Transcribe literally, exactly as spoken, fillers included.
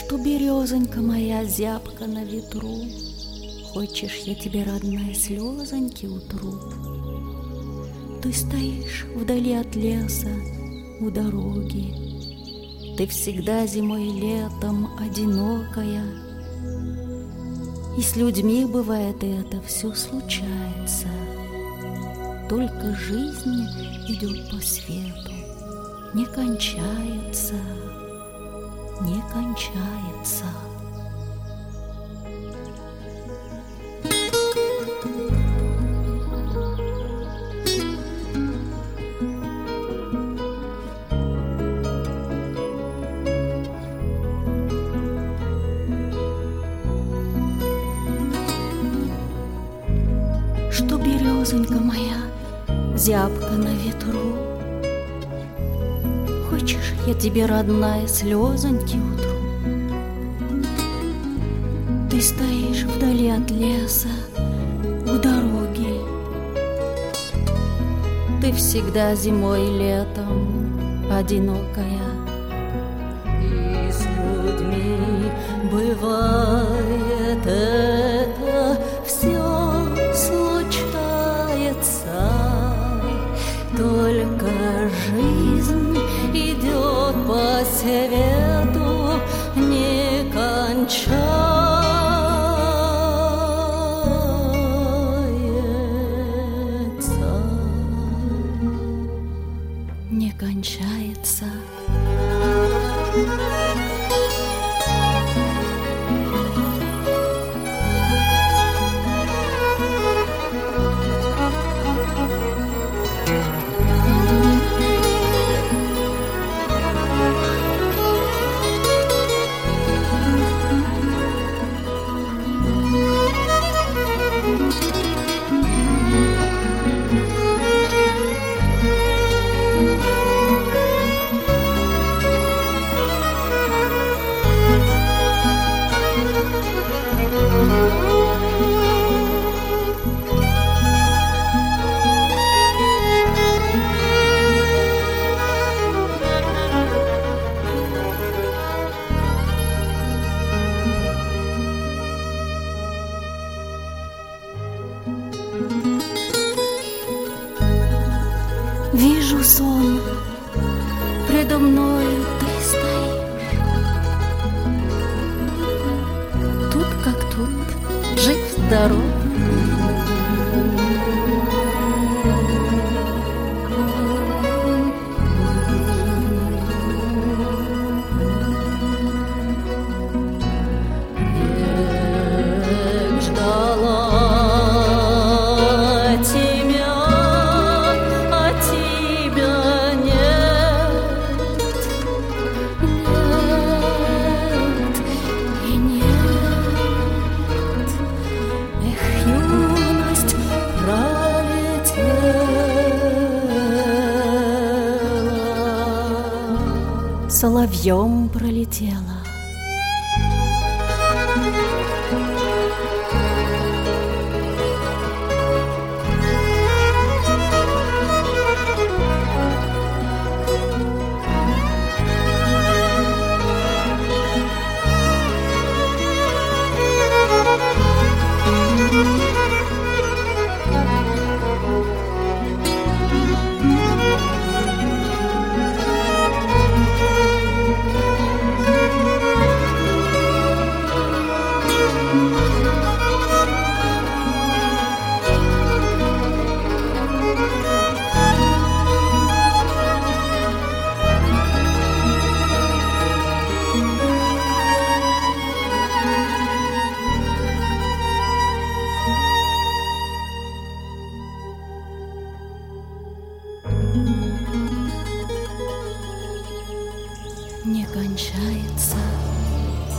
Что березонька моя зябка на ветру, хочешь, я тебе, родная, слезоньки утру? Ты стоишь вдали от леса у дороги, ты всегда зимой и летом одинокая, и с людьми бывает это, все случается. Только жизнь идет по свету, не кончается, не кончается. Что березонька моя зябка на ветру, хочешь, я тебе, родная, слезоньки утру? Ты стоишь вдали от леса у дороги, ты всегда зимой и летом одинокая, и с людьми бывает это, все случается, только жизнь идет по свету, не кончается, не кончается. Вижу сон, предо мною ты стоишь, тут как тут, жив-здоров. Век ждала тебя, а тебя нет, нет и нет. Эх, юность пролетела, соловьем пролетела.